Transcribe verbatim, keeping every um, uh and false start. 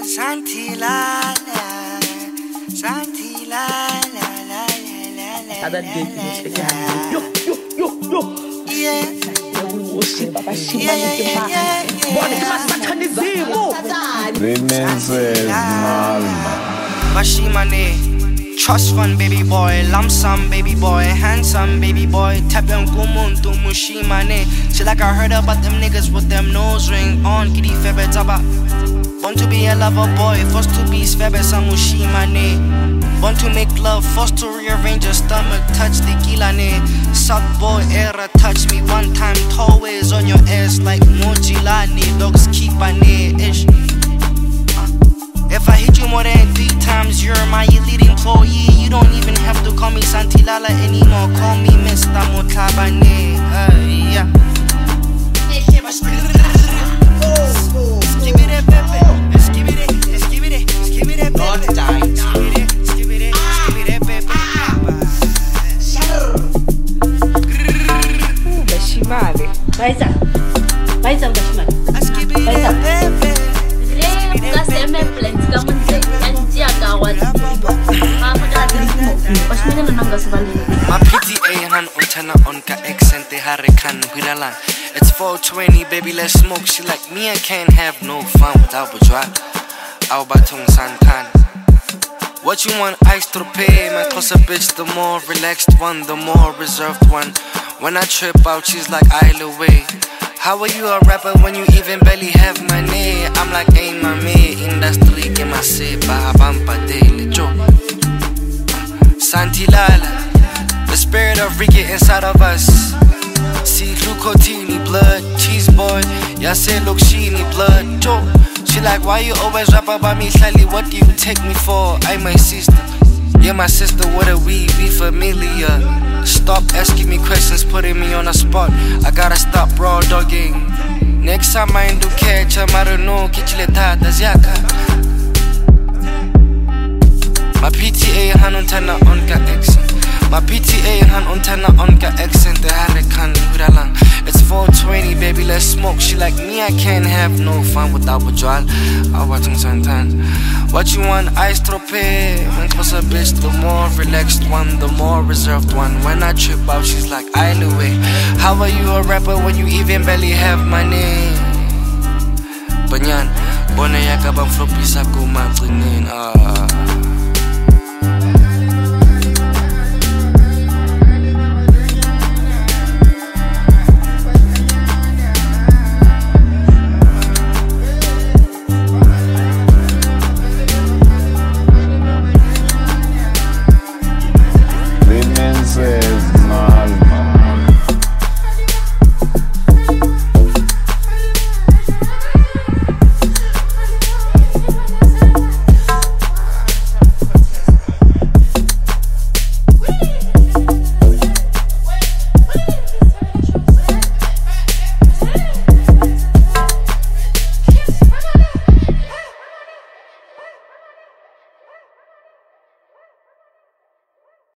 Santi la la, Santi la la la la la. That gave me yo yo yo yo. Yeah. Papa Shiba yeah. Princess Malma. Bashimane, trust fund baby boy, lump sum baby boy, handsome baby boy, tap them kumuntu mushimane. She like I heard about them niggas with them nose ring on, kitty febe taba. Born to be a lover boy, forced to be febe samushimane. Born to make love, forced to rearrange your stomach, touch the kilane. South boy era, touch me one time, always on your ass like Mojilani, dogs keep my ish. If I hit you more than three times, you're my elite employee. You don't even have to call me Santilala anymore. Call me Mister Motabane. Uh, yeah. Skip it, baby. Skip it, skip it, skip it, Don't die now. skip it, skip it, baby. Bashimale. Baisa. Baisa Bashimale. Skip it, baby. Kaseme plans kamu anjia kawan. Mama kata Bashimale nanga sebalik. My P T A han untana onka accent te harikan biralang. It's four twenty, baby, let's smoke. She like me, I can't have no fun without a drop. Au batung santan. What you want, ice to pay? My closer bitch, the more relaxed one, the more reserved one. When I trip out, she's like Isle away. How are you a rapper when you even barely have money? I'm like, hey, mami, industry que ma sepa, bampa dele, jo. Santilala, the spirit of Ricky inside of us. See, Lucotini, blood, cheese boy, ya say Luxini, blood, jo. She like, why you always rap about me slightly? What do you take me for? I'm my sister. Yeah, my sister, what are we? We familiar. Stop asking me questions, putting me on the spot. I gotta stop raw dogging. Next time I do catch, I don't know, kichileta, dazyaka. My P T A han untana onka accent. My P T A han untana onka accent. The harikan huralang. It's four twenty, baby, let's smoke. She like me, I can't have no fun without withdrawal. I'm watching sometimes. What you want, ice trope? When close a bitch, the more relaxed one, the more reserved one. When I trip out, she's like Isle away. How are you a rapper when you even barely have money? Banyan, bona yakabang floppy sa kumanginin. Ah.